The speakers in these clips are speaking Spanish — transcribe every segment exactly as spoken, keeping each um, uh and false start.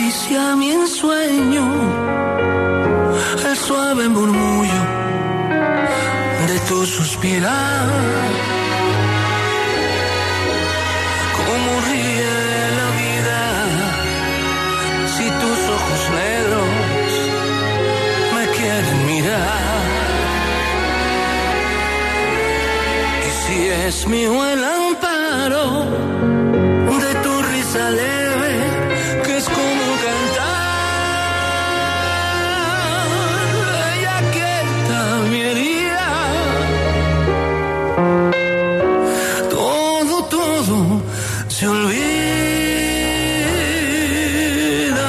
acaricia mi ensueño, el suave murmullo de tu suspirar. Cómo ríe la vida si tus ojos negros me quieren mirar. Y si es mío el amparo de tu risa leve, que es como cantar, ella quieta mi herida. Todo, todo se olvida.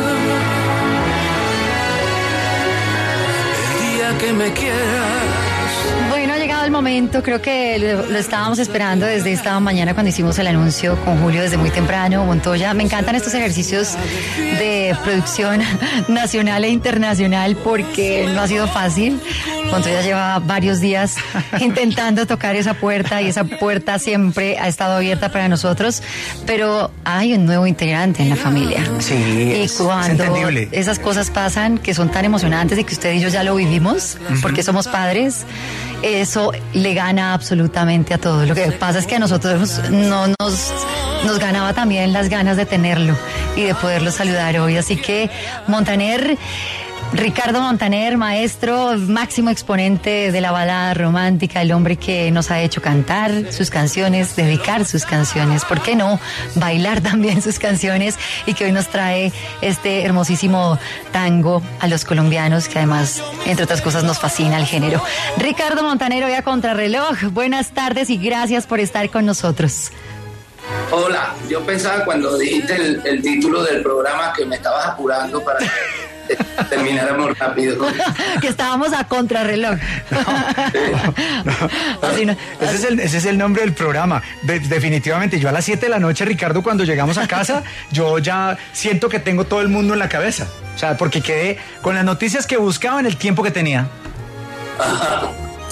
El día que me quieras. Bueno, ha llegado el momento, creo que lo, lo estábamos esperando desde esta mañana cuando hicimos el anuncio con Julio desde muy temprano. Montoya, me encantan estos ejercicios de producción nacional e internacional porque no ha sido fácil. Montoya lleva varios días intentando tocar esa puerta y esa puerta siempre ha estado abierta para nosotros, pero hay un nuevo integrante en la familia. Sí, y es, cuando es entendible. Esas cosas pasan que son tan emocionantes y que usted y yo ya lo vivimos, uh-huh. porque somos padres, eso le gana absolutamente a todo. Lo que pasa es que a nosotros no nos, nos ganaba también las ganas de tenerlo y de poderlo saludar hoy. Así que, Montaner, Ricardo Montaner, maestro, máximo exponente de la balada romántica, el hombre que nos ha hecho cantar sus canciones, dedicar sus canciones, ¿por qué no? Bailar también sus canciones, y que hoy nos trae este hermosísimo tango a los colombianos, que además, entre otras cosas, nos fascina el género. Ricardo Montaner, hoy a Contrarreloj, buenas tardes y gracias por estar con nosotros. Hola, yo pensaba cuando dijiste el, el título del programa que me estabas apurando para que termináramos rápido. Que estábamos a contrarreloj. No, no, Así no. Ese, es el, ese es el nombre del programa. De, definitivamente, yo a las siete de la noche, Ricardo, cuando llegamos a casa, yo ya siento que tengo todo el mundo en la cabeza. O sea, porque quedé con las noticias que buscaba en el tiempo que tenía. Ajá.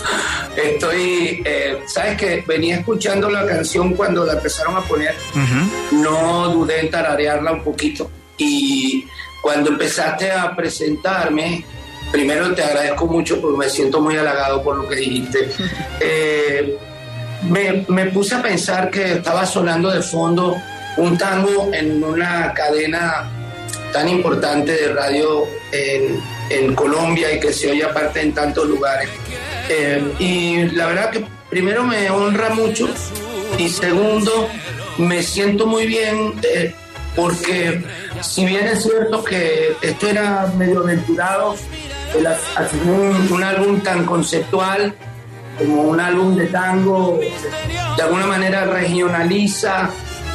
Estoy, eh, sabes que venía escuchando la canción cuando la empezaron a poner, uh-huh. no dudé en tararearla un poquito, y cuando empezaste a presentarme, primero te agradezco mucho porque me siento muy halagado por lo que dijiste. Eh, me, me puse a pensar que estaba sonando de fondo un tango en una cadena tan importante de radio en, en Colombia y que se oye aparte en tantos lugares. Eh, y la verdad que primero me honra mucho y segundo me siento muy bien eh, porque si bien es cierto que esto era medio aventurado, el, un, un álbum tan conceptual como un álbum de tango de alguna manera regionaliza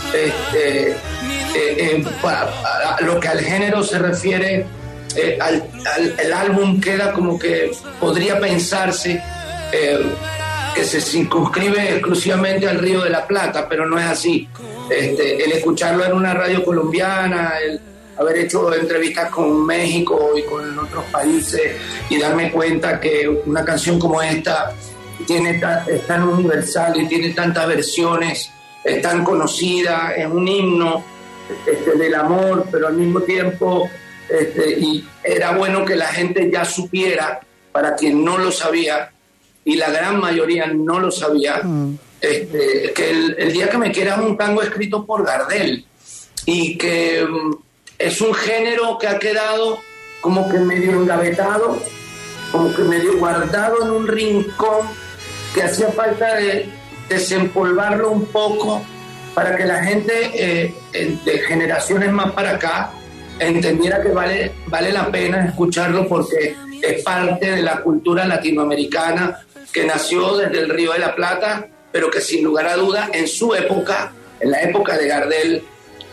este, eh, eh, para, para lo que al género se refiere. Eh, al, al, el álbum queda como que podría pensarse eh, que se circunscribe exclusivamente al Río de la Plata, pero no es así. Este, el escucharlo en una radio colombiana, el haber hecho entrevistas con México y con otros países y darme cuenta que una canción como esta tiene ta, es tan universal y tiene tantas versiones, es tan conocida, es un himno este, del amor, pero al mismo tiempo Este, y era bueno que la gente ya supiera, para quien no lo sabía, y la gran mayoría no lo sabía, mm. este, que el, el día que me quieras es un tango escrito por Gardel, y que um, es un género que ha quedado como que medio engavetado, como que medio guardado en un rincón, que hacía falta de desempolvarlo un poco para que la gente eh, de generaciones más para acá entendiera que vale, vale la pena escucharlo porque es parte de la cultura latinoamericana que nació desde el Río de la Plata, pero que sin lugar a duda en su época, en la época de Gardel,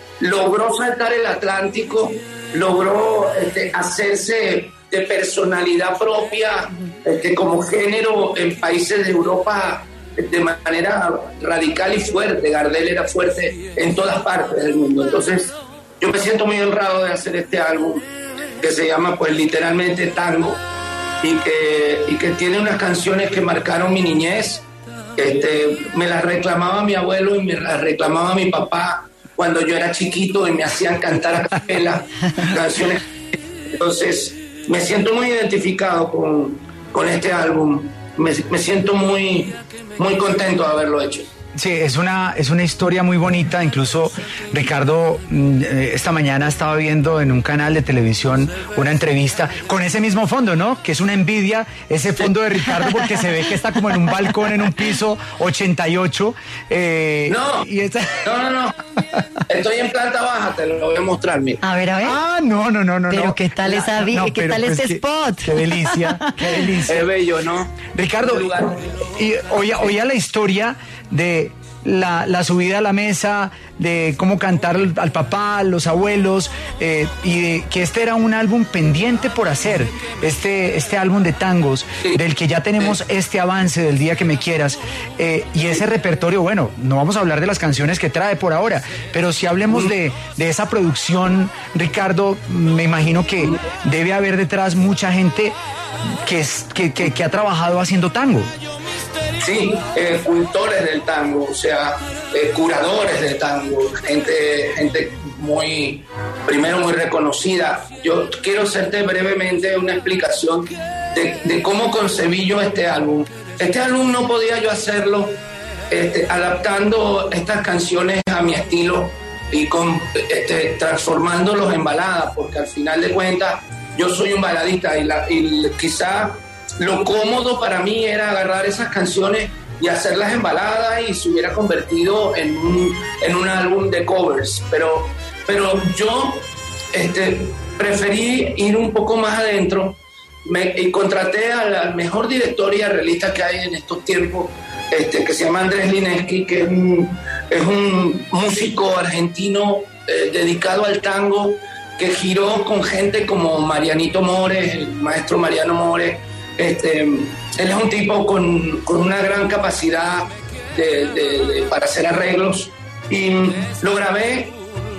logró saltar el Atlántico, logró este, hacerse de personalidad propia este, como género en países de Europa de manera radical y fuerte. Gardel era fuerte en todas partes del mundo. Entonces yo me siento muy honrado de hacer este álbum que se llama pues literalmente Tango y que, y que tiene unas canciones que marcaron mi niñez. Este, me las reclamaba mi abuelo y me las reclamaba mi papá cuando yo era chiquito y me hacían cantar a capela canciones. Entonces, me siento muy identificado con, con este álbum. Me, me siento muy, muy contento de haberlo hecho. Sí, es una, es una historia muy bonita. Incluso Ricardo, esta mañana estaba viendo en un canal de televisión una entrevista con ese mismo fondo, ¿no? Que es una envidia ese fondo de Ricardo, porque se ve que está como en un balcón, en un piso ochenta y ocho. Eh, no, y esta... no, no, no. Estoy en planta baja, te lo voy a mostrar, mira. A ver, a ver. Ah, no, no, no, no. Pero no. qué tal esa vi- no, qué pero, tal pues, este qué, spot. Qué delicia, qué delicia. Es bello, ¿no? Ricardo, y oía, oía la historia de la, la subida a la mesa, de cómo cantar al, al papá, a los abuelos, eh, y de que este era un álbum pendiente por hacer, este, este álbum de tangos, sí, del que ya tenemos sí. este avance del Día que me quieras, eh, y ese repertorio, bueno, no vamos a hablar de las canciones que trae por ahora, pero si hablemos de, de esa producción, Ricardo, me imagino que debe haber detrás mucha gente que, es, que, que, que ha trabajado haciendo tango. Sí, eh, cultores del tango, o sea, eh, curadores del tango, gente, gente muy, primero muy reconocida. Yo quiero hacerte brevemente una explicación de, de cómo concebí yo este álbum. Este álbum no podía yo hacerlo este, adaptando estas canciones a mi estilo y con, este, transformándolos en baladas, porque al final de cuentas yo soy un baladista y, la, y quizá lo cómodo para mí era agarrar esas canciones y hacerlas en baladas y se hubiera convertido en un, en un álbum de covers, pero, pero yo este, preferí ir un poco más adentro me, y contraté al mejor director y arreglista que hay en estos tiempos, este, que se llama Andrés Lineski, que es un, es un músico argentino eh, dedicado al tango, que giró con gente como Marianito Mores, el maestro Mariano Mores. Este, él es un tipo con, con una gran capacidad de, de, de, para hacer arreglos, y lo grabé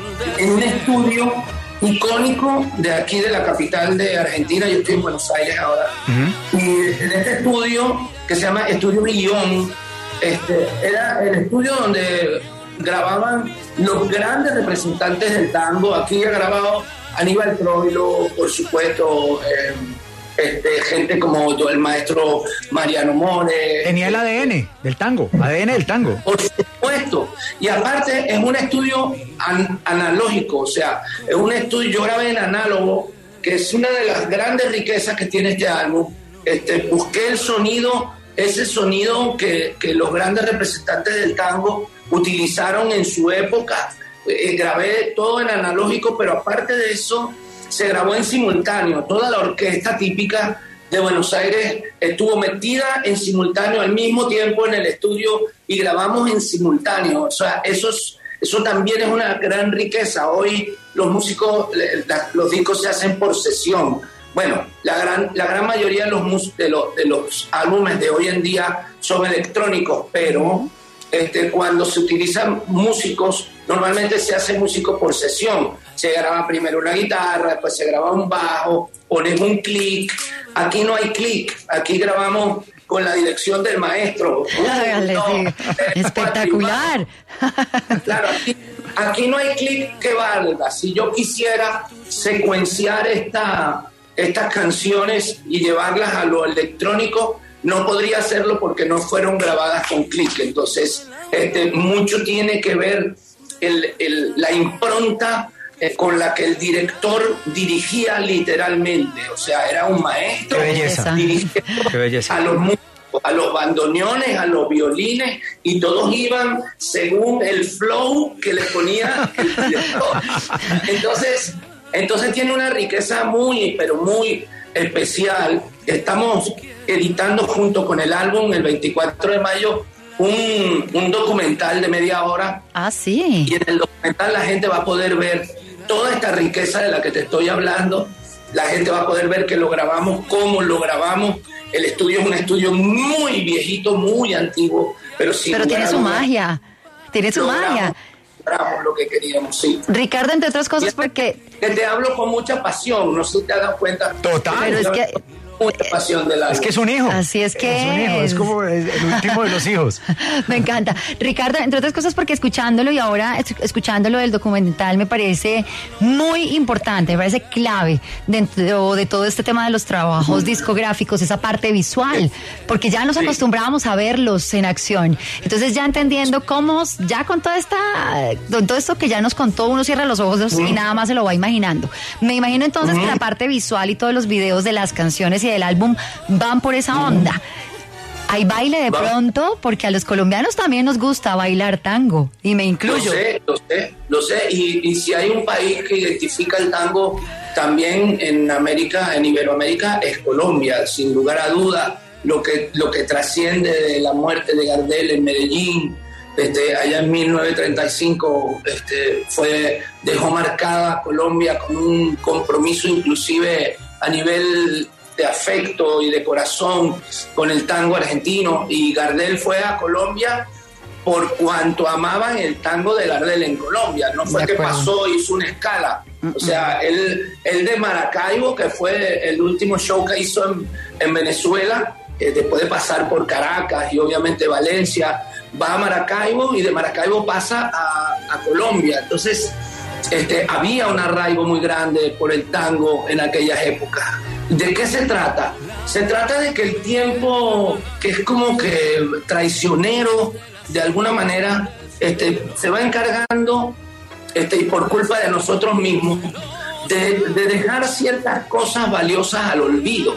en un estudio icónico de aquí de la capital de Argentina. Yo estoy en Buenos Aires ahora. Uh-huh. Y en este estudio que se llama Estudio Guión, este, era el estudio donde grababan los grandes representantes del tango. Aquí ha grabado Aníbal Troilo, por supuesto, eh, Este, gente como el maestro Mariano Mores. Tenía el A D N del tango, A D N del tango. Por supuesto. Y aparte es un estudio an- analógico, o sea, es un estudio, yo grabé en análogo, que es una de las grandes riquezas que tiene este álbum. Este, busqué el sonido, ese sonido que, que los grandes representantes del tango utilizaron en su época. Eh, grabé todo en analógico, pero aparte de eso se grabó en simultáneo. Toda la orquesta típica de Buenos Aires estuvo metida en simultáneo al mismo tiempo en el estudio y grabamos en simultáneo. O sea, eso, es, eso también es una gran riqueza. Hoy los músicos, los discos se hacen por sesión. Bueno, la gran, la gran mayoría de los, de, los, de los álbumes de hoy en día son electrónicos, pero este, cuando se utilizan músicos, normalmente se hace músico por sesión. Se graba primero una guitarra, después se graba un bajo, pones un clic. Aquí no hay clic, aquí grabamos con la dirección del maestro. Hágale, no, sí. Espectacular. Claro, aquí, aquí no hay clic que valga. Si yo quisiera secuenciar esta, estas canciones y llevarlas a lo electrónico, no podría hacerlo porque no fueron grabadas con clic. Entonces, este, mucho tiene que ver el, el, la impronta eh, con la que el director dirigía literalmente. O sea, era un maestro. Qué belleza. Qué belleza. A los músicos, a los bandoneones, a los violines, y todos iban según el flow que les ponía el director. Entonces, entonces tiene una riqueza muy, pero muy especial. Estamos editando junto con el álbum el veinticuatro de mayo un, un documental de media hora. Ah, sí. Y en el documental la gente va a poder ver toda esta riqueza de la que te estoy hablando. La gente va a poder ver que lo grabamos, cómo lo grabamos. El estudio es un estudio muy viejito, muy antiguo, pero sin Pero tiene su magia, tiene su magia. Logramos lo que queríamos, sí. Ricardo, entre otras cosas, porque... Que te hablo con mucha pasión, no sé si te has dado cuenta. Total. Pero es que... mucha pasión del álbum. Es que es un hijo. Así es que es. Un hijo, es como el último de los hijos. Me encanta. Ricardo, entre otras cosas porque escuchándolo y ahora escuchándolo del documental me parece muy importante, me parece clave dentro de todo este tema de los trabajos discográficos, esa parte visual, porque ya nos Sí. acostumbrábamos a verlos en acción. Entonces ya entendiendo cómo, ya con toda esta, con todo esto que ya nos contó, uno cierra los ojos y nada más se lo va imaginando. Me imagino entonces que la parte visual y todos los videos de las canciones y del álbum van por esa onda. ¿Hay baile de Va. pronto? Porque a los colombianos también nos gusta bailar tango, y me Lo incluyo. sé, lo sé, lo sé. Y, y si hay un país que identifica el tango también en América, en Iberoamérica, es Colombia, sin lugar a duda. Lo que, lo que trasciende de la muerte de Gardel en Medellín, este, allá en mil novecientos treinta y cinco, este, fue, dejó marcada Colombia con un compromiso inclusive a nivel de afecto y de corazón con el tango argentino, y Gardel fue a Colombia por cuanto amaban el tango de Gardel en Colombia, no fue De que acuerdo. pasó, hizo una escala, o sea, él, él de Maracaibo, que fue el último show que hizo en, en Venezuela, eh, después de pasar por Caracas y obviamente Valencia, va a Maracaibo y de Maracaibo pasa a, a Colombia, entonces este, había un arraigo muy grande por el tango en aquellas épocas. ¿De qué se trata? Se trata de que el tiempo, que es como que traicionero, de alguna manera, este, se va encargando, este, y por culpa de nosotros mismos, de, de dejar ciertas cosas valiosas al olvido.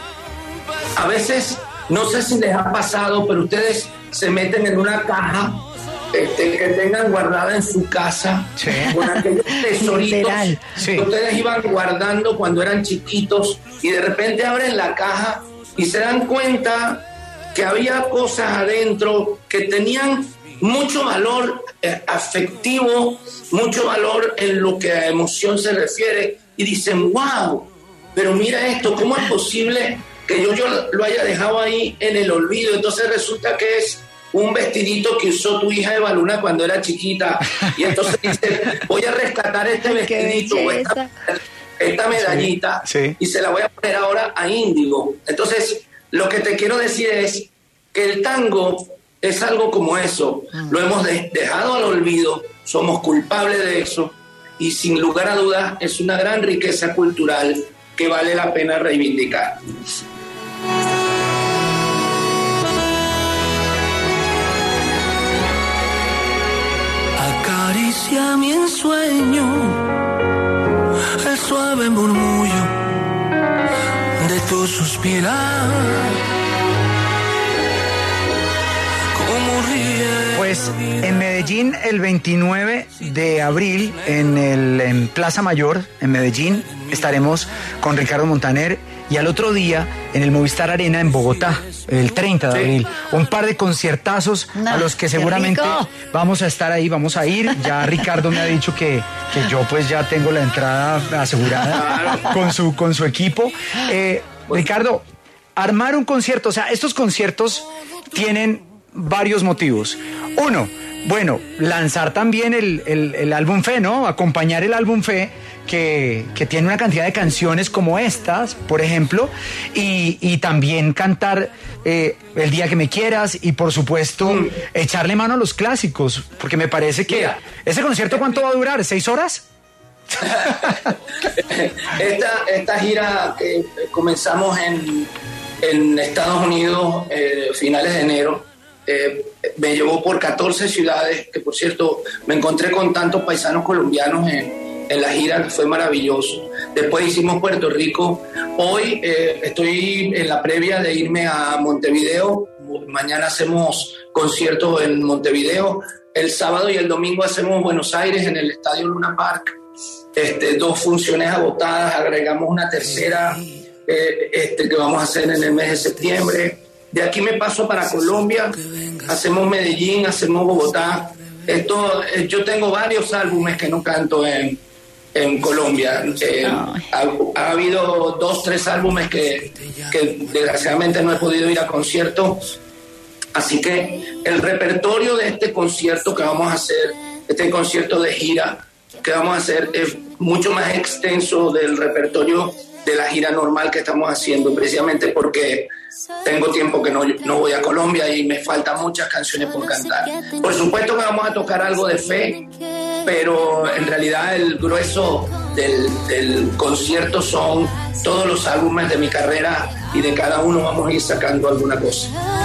A veces, no sé si les ha pasado, pero ustedes se meten en una caja este, que tengan guardada en su casa, Sí. con aquellos tesoritos Literal. Sí. que ustedes iban guardando cuando eran chiquitos, y de repente abren la caja y se dan cuenta que había cosas adentro que tenían mucho valor eh, afectivo, mucho valor en lo que a emoción se refiere, y dicen, wow, pero mira esto, ¿cómo es posible que yo, yo lo haya dejado ahí en el olvido? Entonces resulta que es un vestidito que usó tu hija Eva Luna cuando era chiquita, y entonces dice, voy a rescatar este Qué vestidito o esta, belleza. esta medallita, Sí, sí. y se la voy a poner ahora a Índigo. Entonces, lo que te quiero decir es que el tango es algo como eso, lo hemos de- dejado al olvido, somos culpables de eso, y sin lugar a dudas es una gran riqueza cultural que vale la pena reivindicar. Acaricia mi ensueño, el suave murmullo de tu suspirar. Como ríe. Pues en Medellín, el veintinueve de abril, en, el, en Plaza Mayor, en Medellín, estaremos con Ricardo Montaner, y al otro día en el Movistar Arena en Bogotá, el treinta de Sí. abril. Un par de conciertazos No, a los que qué seguramente rico. vamos a estar ahí, vamos a ir. Ya Ricardo me ha dicho que, que yo pues ya tengo la entrada asegurada con su, con su equipo. Eh, Ricardo, armar un concierto, o sea, estos conciertos tienen varios motivos. Uno, bueno, lanzar también el, el, el álbum Fe, ¿no? Acompañar el álbum Fe, que, que tiene una cantidad de canciones como estas, por ejemplo, y, y también cantar eh, El Día que Me Quieras, y por supuesto Mm. echarle mano a los clásicos, porque me parece que... Mira. ¿Ese concierto cuánto va a durar? ¿Seis horas? Esta, esta gira que comenzamos en, en Estados Unidos, eh, finales de enero, eh, me llevó por catorce ciudades, que por cierto me encontré con tantos paisanos colombianos en, en la gira, que fue maravilloso. Después hicimos Puerto Rico. Hoy eh, estoy en la previa de irme a Montevideo. Mañana hacemos conciertos en Montevideo. El sábado y el domingo hacemos Buenos Aires en el Estadio Luna Park. Este, dos funciones agotadas, agregamos una tercera eh, este, que vamos a hacer en el mes de septiembre. De aquí me paso para Colombia, hacemos Medellín, hacemos Bogotá. Esto, eh, yo tengo varios álbumes que no canto en, en Colombia. Eh, ha, ha habido dos, tres álbumes que, que desgraciadamente no he podido ir a conciertos. Así que el repertorio de este concierto que vamos a hacer, este concierto de gira que vamos a hacer, es mucho más extenso del repertorio de la gira normal que estamos haciendo, precisamente porque tengo tiempo que no, no voy a Colombia y me faltan muchas canciones por cantar. Por supuesto que vamos a tocar algo de fe, pero en realidad el grueso del, del concierto son todos los álbumes de mi carrera y de cada uno vamos a ir sacando alguna cosa.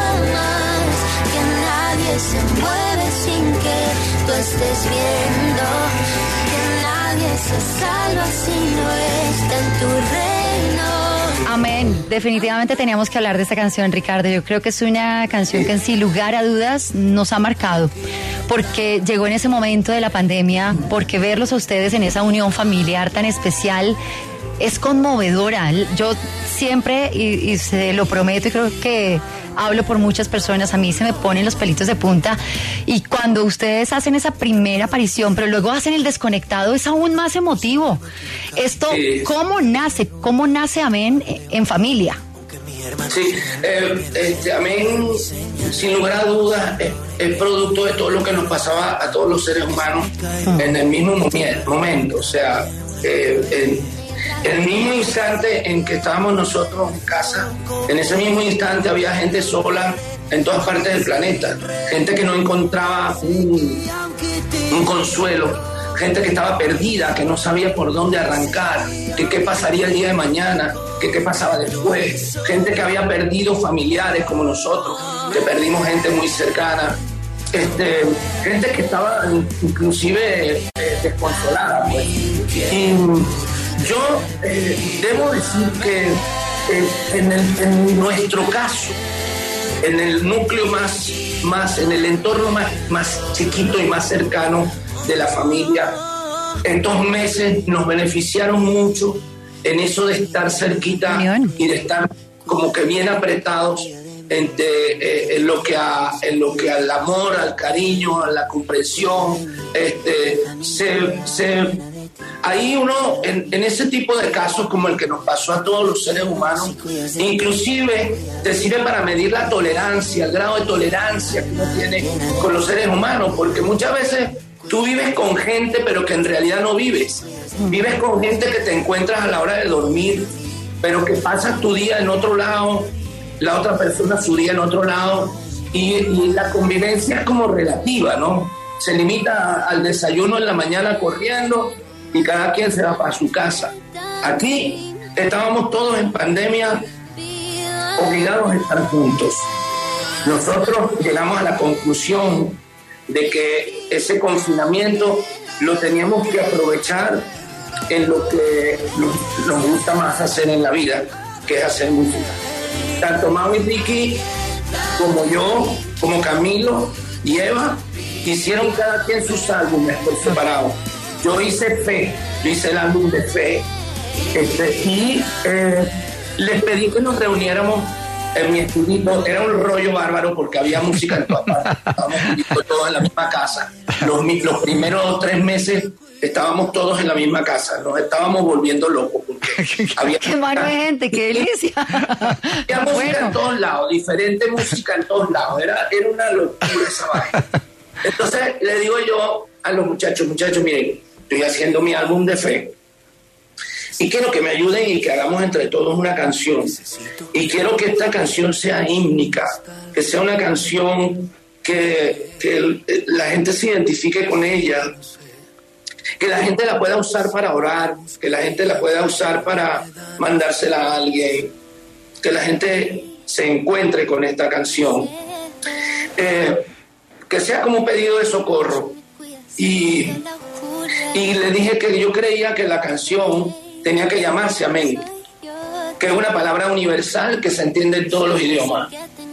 Que nadie se mueve sin que tú estés viendo, que nadie se salva si no está en tu reino. Amén. Definitivamente teníamos que hablar de esta canción, Ricardo. Yo creo que es una canción que, sin lugar a dudas, nos ha marcado, porque llegó en ese momento de la pandemia, porque verlos a ustedes en esa unión familiar tan especial es conmovedora. Yo siempre, y, y se lo prometo, y creo que hablo por muchas personas, a mí se me ponen los pelitos de punta, y cuando ustedes hacen esa primera aparición, pero luego hacen el desconectado, es aún más emotivo. Esto, sí. ¿Cómo nace? ¿Cómo nace Amén en familia? Sí, eh, este, Amén, sin lugar a dudas, es, es producto de todo lo que nos pasaba a todos los seres humanos uh-huh. en el mismo momento. O sea, eh, en el mismo instante en que estábamos nosotros en casa, en ese mismo instante había gente sola en todas partes del planeta, gente que no encontraba un, un consuelo, gente que estaba perdida, que no sabía por dónde arrancar, que qué pasaría el día de mañana, que qué pasaba después, gente que había perdido familiares como nosotros, que perdimos gente muy cercana, este, gente que estaba inclusive eh, desconsolada, pues. Y yo eh, debo decir que eh, en, el, en nuestro caso, en el núcleo más, más en el entorno más, más chiquito y más cercano de la familia, estos meses nos beneficiaron mucho en eso de estar cerquita Bien. y de estar como que bien apretados en, de, eh, en, lo que a, en lo que al amor, al cariño, a la comprensión, este, se... se Ahí uno, en, en ese tipo de casos como el que nos pasó a todos los seres humanos, inclusive te sirve para medir la tolerancia, el grado de tolerancia que uno tiene con los seres humanos, porque muchas veces tú vives con gente pero que en realidad no vives. Vives con gente que te encuentras a la hora de dormir, pero que pasas tu día en otro lado, la otra persona su día en otro lado, y, y la convivencia es como relativa, ¿no? Se limita al desayuno en la mañana corriendo, y cada quien se va para su casa. Aquí estábamos todos en pandemia obligados a estar juntos. Nosotros llegamos a la conclusión de que ese confinamiento lo teníamos que aprovechar en lo que nos, nos gusta más hacer en la vida, que es hacer música. Tanto Mau y Ricky como yo, como Camilo y Eva, hicieron cada quien sus álbumes por separado. Yo hice Fe, yo hice el álbum de Fe, este, y eh, les pedí que nos reuniéramos en mi estudio. Era un rollo bárbaro porque había música en todas partes, estábamos todos en la misma casa. Los, los primeros tres meses estábamos todos en la misma casa, nos estábamos volviendo locos porque había... ¡Qué mano de gente, qué delicia! Había música bueno. en todos lados, diferente música en todos lados, era, era una locura esa vaina. Entonces le digo yo a los muchachos, muchachos, miren, estoy haciendo mi álbum de Fe y quiero que me ayuden y que hagamos entre todos una canción, y quiero que esta canción sea hímnica, que sea una canción que, que la gente se identifique con ella, que la gente la pueda usar para orar, que la gente la pueda usar para mandársela a alguien, que la gente se encuentre con esta canción, eh, que sea como un pedido de socorro. Y, y le dije que yo creía que la canción tenía que llamarse Amén, que es una palabra universal que se entiende en todos los idiomas.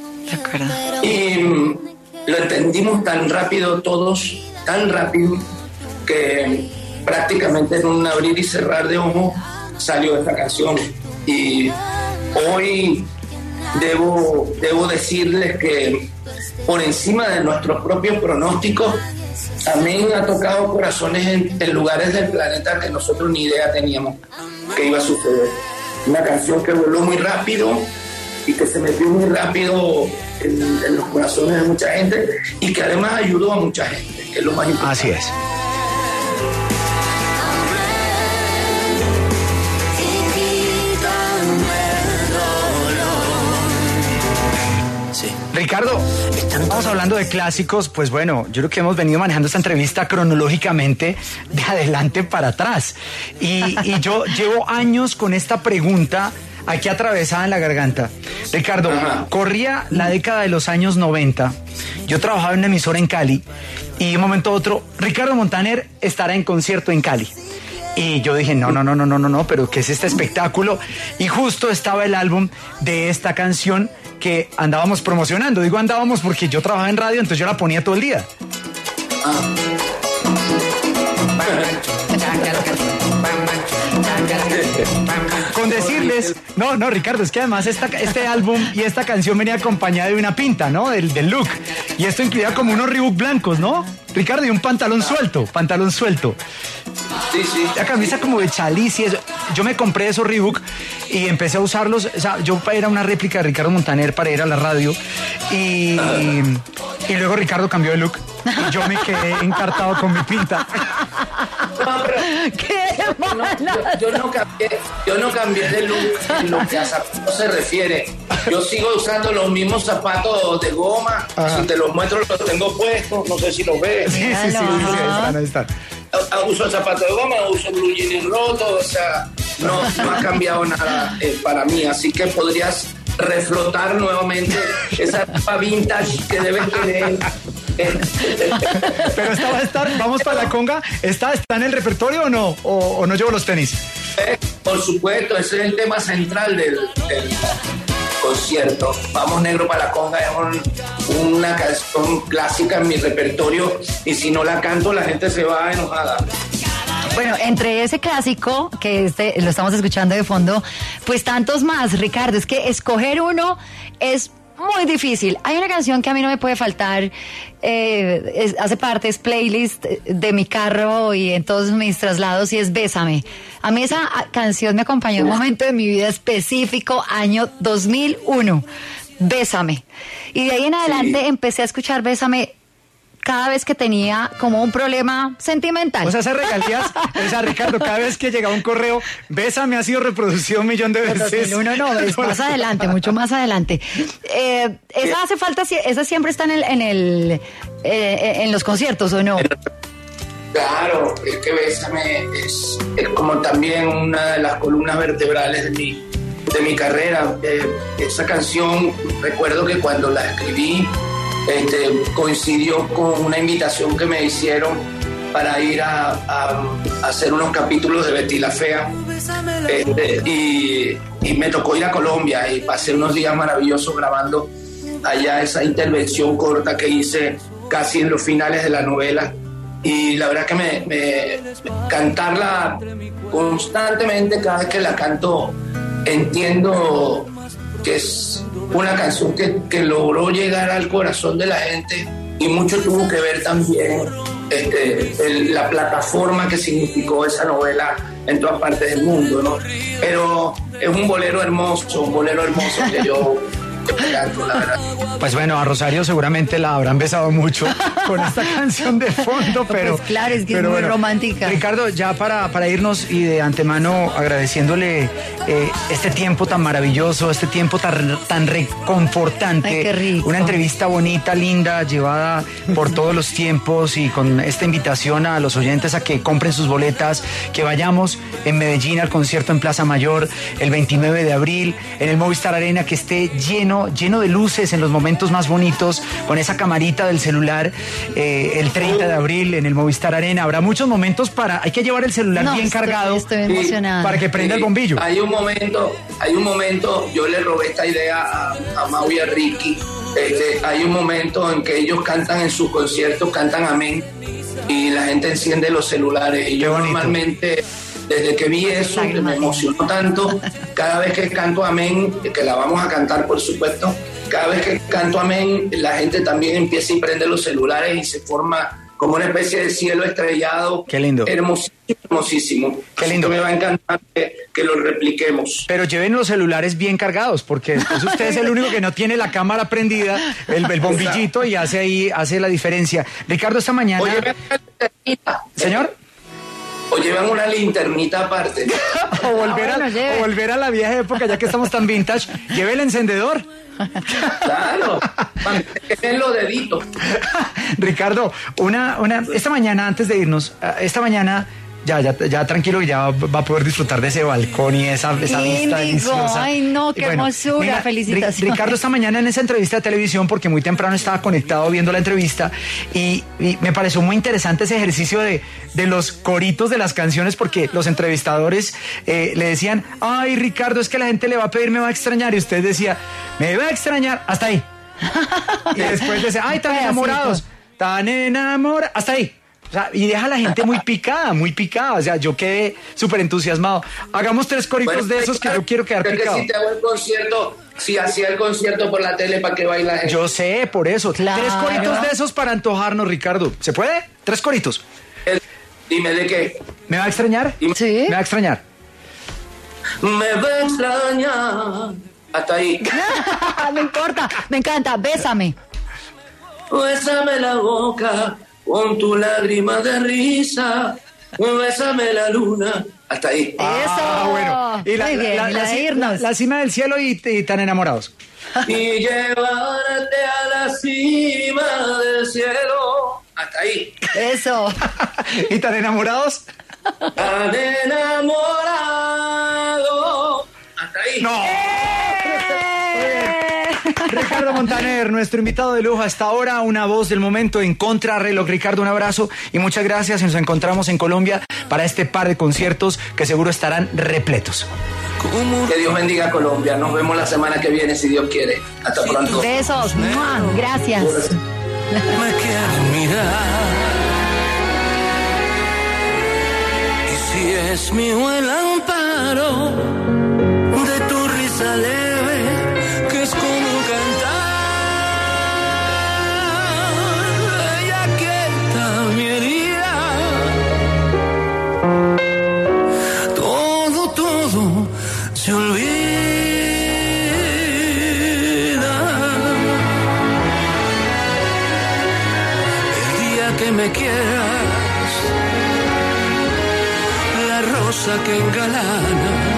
Y lo entendimos tan rápido todos, tan rápido, que prácticamente en un abrir y cerrar de ojos salió esta canción. Y hoy debo, debo decirles que por encima de nuestros propios pronósticos, Amén ha tocado corazones en, en lugares del planeta que nosotros ni idea teníamos que iba a suceder. Una canción que voló muy rápido y que se metió muy rápido en, en los corazones de mucha gente, y que además ayudó a mucha gente, que es lo más importante. Así es. Ricardo, estamos hablando de clásicos, pues bueno, yo creo que hemos venido manejando esta entrevista cronológicamente de adelante para atrás. Y, y yo llevo años con esta pregunta aquí atravesada en la garganta. Ricardo, Ajá. corría la década de los años noventa, yo trabajaba en una emisora en Cali y de un momento a otro, Ricardo Montaner estará en concierto en Cali. Y yo dije, no, no, no, no, no, no, no, pero ¿qué es este espectáculo? Y justo estaba el álbum de esta canción que andábamos promocionando. Digo andábamos porque yo trabajaba en radio, entonces yo la ponía todo el día. Ah. Con decirles, no, no, Ricardo, es que además esta, este álbum y esta canción venía acompañada de una pinta, ¿no? Del, del look. Y esto incluía como unos Reebok blancos, ¿no? Ricardo, y un pantalón suelto, pantalón suelto. Sí, sí. La camisa como de chaliz y eso. Yo me compré esos Reebok y empecé a usarlos. O sea, yo era una réplica de Ricardo Montaner para ir a la radio. Y, y luego Ricardo cambió de look. Y yo me quedé encartado con mi pinta. No, pero ¡Qué mala! Yo, yo, no cambié, yo no cambié de look en lo que a zapatos se refiere. Yo sigo usando los mismos zapatos de goma. Ajá. Si te los muestro, los tengo puestos. No sé si los ves. Sí, sí, sí, sí, sí, ahí están, ahí están. Uso el zapato de goma, uso blue jeans rotos, o sea, no, no ha cambiado nada eh, para mí, así que podrías reflotar nuevamente esa ropa vintage que debes tener. Pero esta va a estar, vamos para la conga, ¿está, está en el repertorio o no? ¿O, o no llevo los tenis? Eh, por supuesto, ese es el tema central del, del concierto. Vamos negro para la conga, es un, una canción clásica en mi repertorio y si no la canto la gente se va enojada. Bueno, entre ese clásico, que este lo estamos escuchando de fondo, pues tantos más, Ricardo, es que escoger uno es muy difícil. Hay una canción que a mí no me puede faltar, eh, es, hace parte, es playlist de mi carro y en todos mis traslados y es Bésame. A mí esa canción me acompañó en un momento de mi vida específico, año dos mil uno. Bésame. Y de ahí en adelante sí. empecé a escuchar Bésame cada vez que tenía como un problema sentimental. O sea, esas regalías, o sea, Ricardo, cada vez que llegaba un correo, Bésame ha sido reproducido un millón de veces. No, no, no, es más adelante, mucho más adelante. Eh, esa hace falta, esa siempre está en el, en el, eh, en los conciertos, ¿o no? Claro, es que Bésame es, es como también una de las columnas vertebrales de mi, de mi carrera. Eh, esa canción, recuerdo que cuando la escribí, Este, coincidió con una invitación que me hicieron para ir a, a, a hacer unos capítulos de Betty la Fea este, y, y me tocó ir a Colombia y pasé unos días maravillosos grabando allá esa intervención corta que hice casi en los finales de la novela y la verdad que me, me cantarla constantemente, cada vez que la canto entiendo que es una canción que, que logró llegar al corazón de la gente y mucho tuvo que ver también este, el, la plataforma que significó esa novela en todas partes del mundo, ¿no? Pero es un bolero hermoso, un bolero hermoso que yo... Canto, la verdad. Pues bueno, a Rosario seguramente la habrán besado mucho con esta canción de fondo, pero... Pues claro, es que pero es muy bueno, romántica. Ricardo, ya para, para irnos y de antemano agradeciéndole eh, este tiempo tan maravilloso, este tiempo tan, tan reconfortante. Ay, qué rico. Una entrevista bonita, linda, llevada por todos los tiempos y con esta invitación a los oyentes a que compren sus boletas, que vayamos en Medellín al concierto en Plaza Mayor el veintinueve de abril, en el Movistar Arena, que esté lleno lleno de luces en los momentos más bonitos, con esa camarita del celular, eh, el treinta de abril en el Movistar Arena. Habrá muchos momentos para, hay que llevar el celular no, bien estoy, cargado estoy emocionada. Para que prenda sí, el bombillo. Hay un momento, hay un momento, yo le robé esta idea a, a Mau y a Ricky. Este, hay un momento en que ellos cantan en sus conciertos, cantan Amén, y la gente enciende los celulares. Y yo normalmente, desde que vi eso, que me emocionó tanto, cada vez que canto Amén, que la vamos a cantar por supuesto, cada vez que canto Amén, la gente también empieza y prende los celulares y se forma como una especie de cielo estrellado. Qué lindo. Hermosísimo, hermosísimo. Qué lindo. Así que me va a encantar que, que lo repliquemos. Pero lleven los celulares bien cargados, porque después usted es el único que no tiene la cámara prendida, el, el bombillito, y hace ahí, hace la diferencia. Ricardo, esta mañana... Oye, ¿Señor? O llevan una linternita aparte. o, volver Ah, bueno, a, o volver a la vieja época, ya que estamos tan vintage, lleve el encendedor. Claro, en los deditos. Ricardo, una, una, esta mañana, antes de irnos, esta mañana, ya, ya, ya tranquilo, que ya va a poder disfrutar de ese balcón y esa, esa vista deliciosa. Ay, no, qué Y bueno, hermosura, mira, felicitaciones. Ri- Ricardo, esta mañana en esa entrevista de televisión, porque muy temprano estaba conectado viendo la entrevista, y, y me pareció muy interesante ese ejercicio de, de los coritos de las canciones, porque los entrevistadores eh, le decían, ay, Ricardo, es que la gente le va a pedir, me va a extrañar, y usted decía, me va a extrañar, hasta ahí. Y después decía, ay, tan enamorados, tan enamorados, hasta ahí. O sea, y deja a la gente muy picada, muy picada. O sea, yo quedé súper entusiasmado. Hagamos tres coritos Bueno, de esos que yo quiero quedar creo que picado. si te hago el concierto, si hacía el concierto por la tele para que baila gente. Yo sé, por eso. Claro. Tres coritos de esos para antojarnos, Ricardo. ¿Se puede? Tres coritos. El- Dime de qué. ¿Me va a extrañar? Sí. Me va a extrañar. Me va a extrañar. Hasta ahí. No importa, me encanta, bésame. Bésame la boca con tu lágrima de risa. Bésame la luna. Hasta ahí. Ah, bueno. Y la, Muy bien, la- y la- la de la- irnos. la cima del cielo y, y tan enamorados. Y llevarte a la cima del cielo. Hasta ahí. Eso. ¿Y tan enamorados? Tan enamorado. Hasta ahí. ¡No! Ricardo Montaner, nuestro invitado de lujo hasta ahora, una voz del momento en Contrarreloj. Ricardo, un abrazo y muchas gracias. Y nos encontramos en Colombia para este par de conciertos que seguro estarán repletos. Que Dios bendiga a Colombia. Nos vemos la semana que viene, si Dios quiere. Hasta pronto. Besos. ¡Mua! Gracias. Me quieres mirar. Y si es mío el amparo de tu risa leve, que es como cantar, ella quieta mi herida. Todo, todo se olvida. Que me quieras, la rosa que engalana